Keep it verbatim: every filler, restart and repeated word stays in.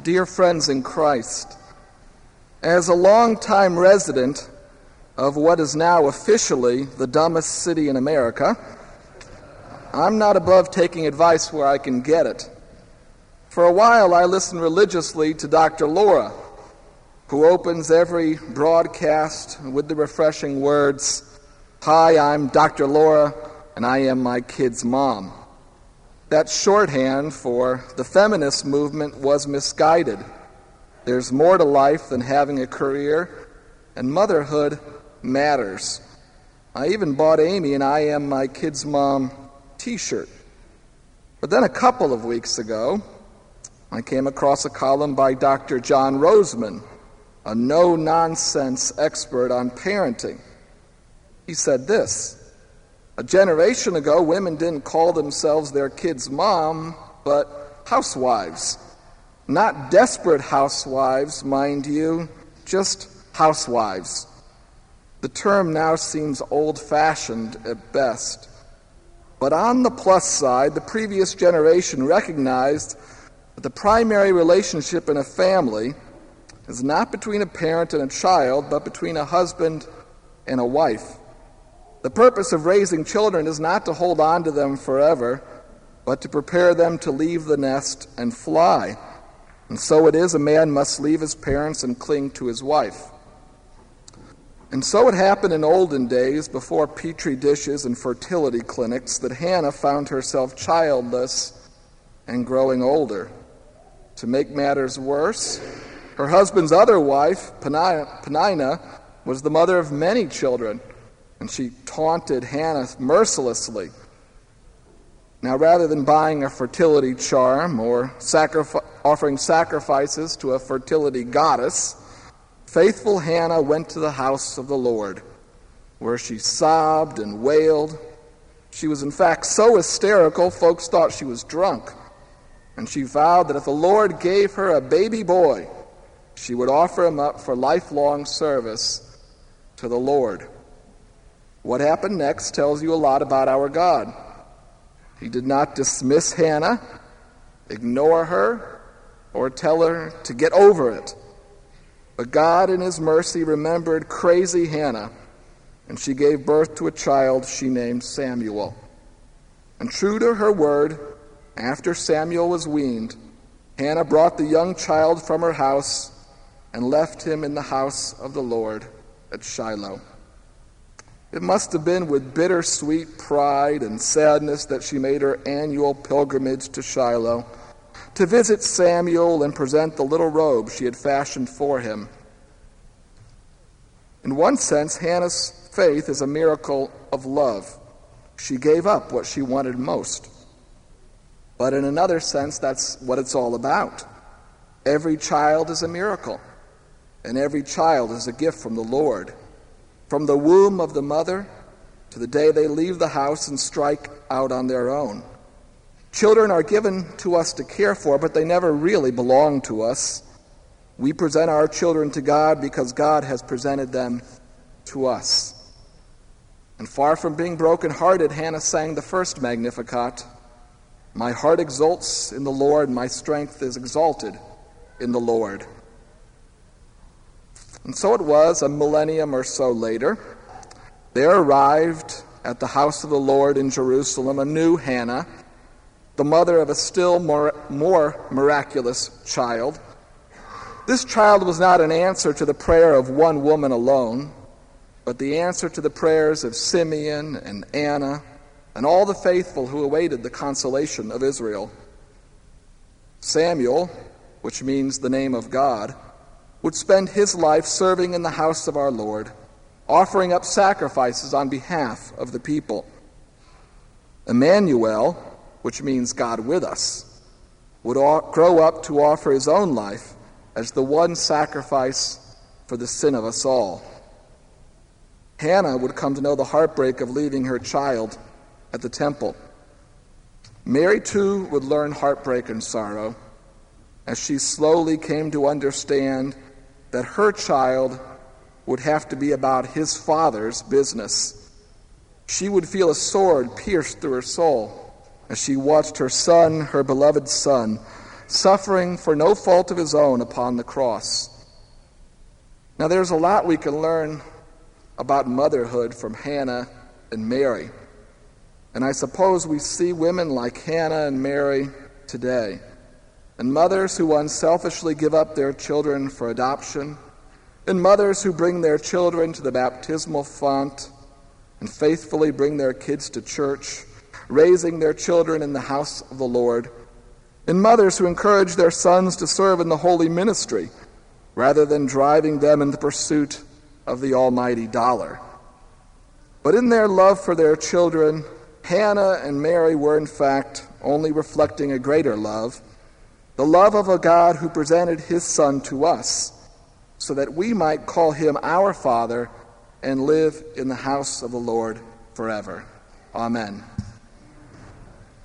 Dear friends in Christ, as a longtime resident of what is now officially the dumbest city in America, I'm not above taking advice where I can get it. For a while, I listened religiously to Doctor Laura, who opens every broadcast with the refreshing words, "Hi, I'm Doctor Laura, and I am my kid's mom." That shorthand for the feminist movement was misguided. There's more to life than having a career, and motherhood matters. I even bought Amy an I Am My Kid's Mom t-shirt. But then a couple of weeks ago, I came across a column by Doctor John Roseman, a no-nonsense expert on parenting. He said this: a generation ago, women didn't call themselves their kid's mom, but housewives. Not desperate housewives, mind you, just housewives. The term now seems old-fashioned at best. But on the plus side, the previous generation recognized that the primary relationship in a family is not between a parent and a child, but between a husband and a wife. The purpose of raising children is not to hold on to them forever, but to prepare them to leave the nest and fly. And so it is, a man must leave his parents and cling to his wife. And so it happened in olden days, before petri dishes and fertility clinics, that Hannah found herself childless and growing older. To make matters worse, her husband's other wife, Peninnah, was the mother of many children, and she taunted Hannah mercilessly. Now, rather than buying a fertility charm or sacrif- offering sacrifices to a fertility goddess, faithful Hannah went to the house of the Lord, where she sobbed and wailed. She was in fact so hysterical, folks thought she was drunk. And she vowed that if the Lord gave her a baby boy, she would offer him up for lifelong service to the Lord. What happened next tells you a lot about our God. He did not dismiss Hannah, ignore her, or tell her to get over it. But God, in His mercy, remembered crazy Hannah, and she gave birth to a child she named Samuel. And true to her word, after Samuel was weaned, Hannah brought the young child from her house and left him in the house of the Lord at Shiloh. It must have been with bittersweet pride and sadness that she made her annual pilgrimage to Shiloh to visit Samuel and present the little robe she had fashioned for him. In one sense, Hannah's faith is a miracle of love. She gave up what she wanted most. But in another sense, that's what it's all about. Every child is a miracle, and every child is a gift from the Lord. From the womb of the mother to the day they leave the house and strike out on their own. Children are given to us to care for, but they never really belong to us. We present our children to God because God has presented them to us. And far from being broken-hearted, Hannah sang the first Magnificat. My heart exults in the Lord, my strength is exalted in the Lord. And so it was, a millennium or so later, there arrived at the house of the Lord in Jerusalem a new Hannah, the mother of a still more, more miraculous child. This child was not an answer to the prayer of one woman alone, but the answer to the prayers of Simeon and Anna and all the faithful who awaited the consolation of Israel. Samuel, which means the name of God, would spend his life serving in the house of our Lord, offering up sacrifices on behalf of the people. Emmanuel, which means God with us, would grow up to offer his own life as the one sacrifice for the sin of us all. Hannah would come to know the heartbreak of leaving her child at the temple. Mary, too, would learn heartbreak and sorrow as she slowly came to understand that her child would have to be about his father's business. She would feel a sword pierce through her soul as she watched her son, her beloved son, suffering for no fault of his own upon the cross. Now, there's a lot we can learn about motherhood from Hannah and Mary. And I suppose we see women like Hannah and Mary today, and mothers who unselfishly give up their children for adoption, and mothers who bring their children to the baptismal font and faithfully bring their kids to church, raising their children in the house of the Lord, and mothers who encourage their sons to serve in the holy ministry rather than driving them in the pursuit of the almighty dollar. But in their love for their children, Hannah and Mary were in fact only reflecting a greater love, the love of a God who presented his Son to us so that we might call him our Father and live in the house of the Lord forever. Amen.